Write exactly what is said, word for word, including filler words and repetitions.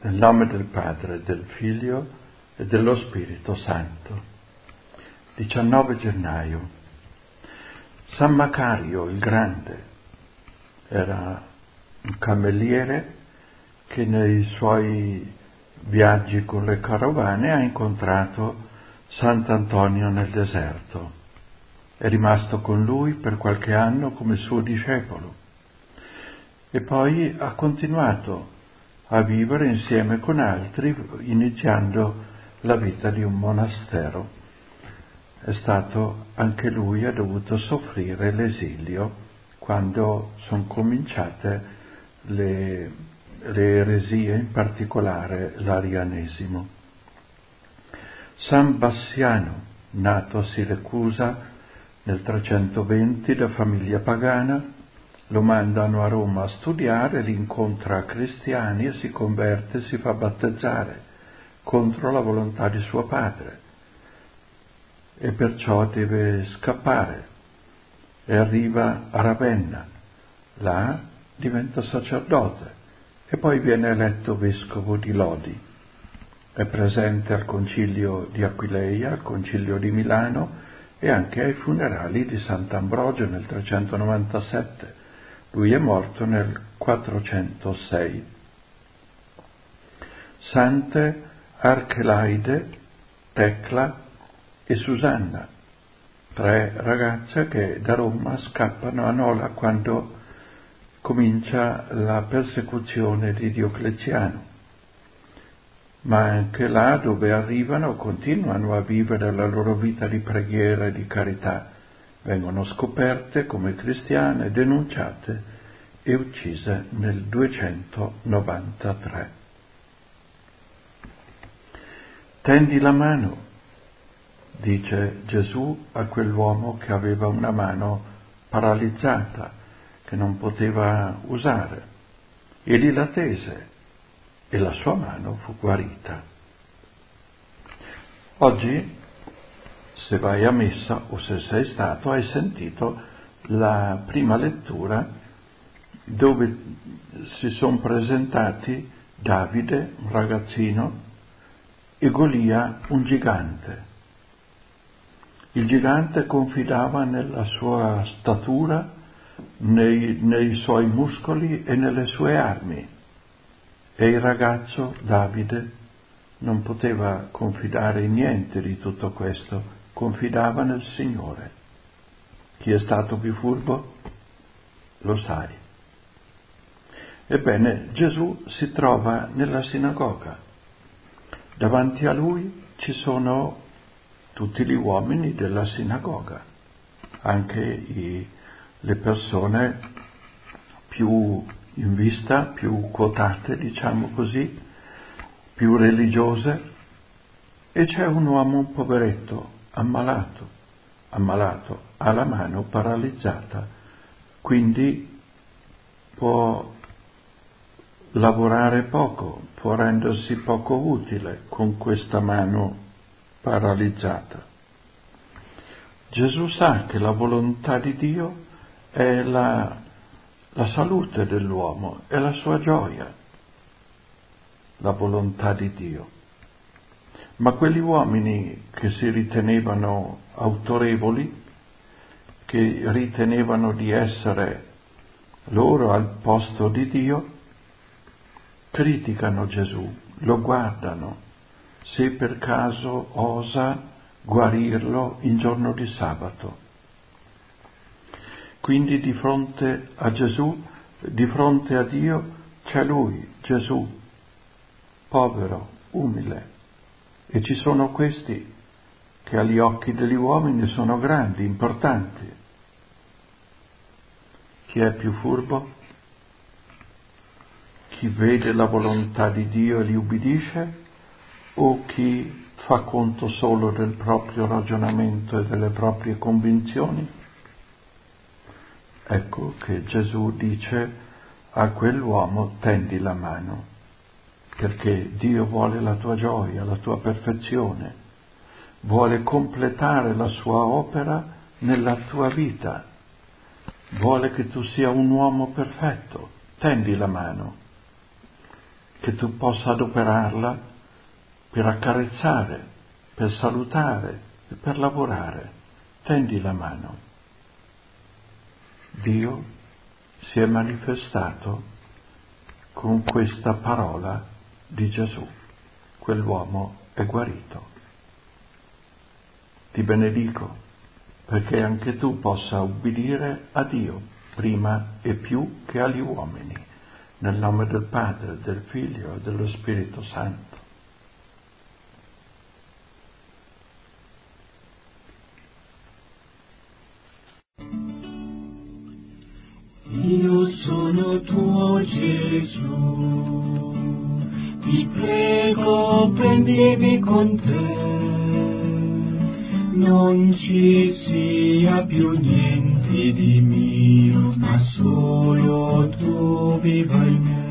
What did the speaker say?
Nel nome del Padre, del Figlio e dello Spirito Santo. diciannove gennaio. San Macario il Grande era un cameriere che nei suoi viaggi con le carovane ha incontrato Sant'Antonio nel deserto. È rimasto con lui per qualche anno come suo discepolo e poi ha continuato a vivere insieme con altri, iniziando la vita di un monastero. È stato anche lui, ha dovuto soffrire l'esilio quando sono cominciate le, le eresie, in particolare l'arianesimo. San Bassiano, nato a Siracusa nel trecentoventi da famiglia pagana, lo mandano a Roma a studiare, li incontra cristiani e si converte, si fa battezzare contro la volontà di suo padre e perciò deve scappare e arriva a Ravenna. Là diventa sacerdote e poi viene eletto vescovo di Lodi. È presente al concilio di Aquileia, al concilio di Milano e anche ai funerali di Sant'Ambrogio nel trecentonovantasette. Lui è morto nel quattrocentosei. Sante Archelaide, Tecla e Susanna, tre ragazze che da Roma scappano a Nola quando comincia la persecuzione di Diocleziano. Ma anche là dove arrivano continuano a vivere la loro vita di preghiera e di carità. Vengono scoperte come cristiane, denunciate e uccise nel duecentonovantatré. Tendi la mano, dice Gesù a quell'uomo che aveva una mano paralizzata, che non poteva usare. Egli la tese e la sua mano fu guarita. Oggi, se vai a messa o se sei stato, hai sentito la prima lettura dove si sono presentati Davide, un ragazzino, e Golia, un gigante. Il gigante confidava nella sua statura, nei, nei suoi muscoli e nelle sue armi, e il ragazzo Davide non poteva confidare in niente di tutto questo, confidava nel Signore. Chi è stato più furbo? Lo sai. Ebbene, Gesù si trova nella sinagoga. Davanti a lui ci sono tutti gli uomini della sinagoga, anche i, le persone più in vista, più quotate, diciamo così, più religiose, e c'è un uomo, un poveretto, ammalato, ammalato, ha la mano paralizzata, quindi può lavorare poco, può rendersi poco utile con questa mano paralizzata. Gesù sa che la volontà di Dio è la, la salute dell'uomo, è la sua gioia, la volontà di Dio. Ma quegli uomini che si ritenevano autorevoli, che ritenevano di essere loro al posto di Dio, criticano Gesù, lo guardano, se per caso osa guarirlo in giorno di sabato. Quindi di fronte a Gesù, di fronte a Dio, c'è lui, Gesù, povero, umile. E ci sono questi che agli occhi degli uomini sono grandi, importanti. Chi è più furbo? Chi vede la volontà di Dio e gli ubbidisce, o chi fa conto solo del proprio ragionamento e delle proprie convinzioni? Ecco che Gesù dice a quell'uomo: tendi la mano, perché Dio vuole la tua gioia, la tua perfezione, vuole completare la sua opera nella tua vita, vuole che tu sia un uomo perfetto, tendi la mano. che tu possa adoperarla per accarezzare, per salutare e per lavorare. Tendi la mano. Dio si è manifestato con questa parola di Gesù. Quell'uomo è guarito. Ti benedico perché anche tu possa ubbidire a Dio prima e più che agli uomini, nel nome del Padre, del Figlio e dello Spirito Santo. Io sono tuo Gesù, ti prego prendimi con te, non ci sia più niente di mio, ma solo tu viva in me.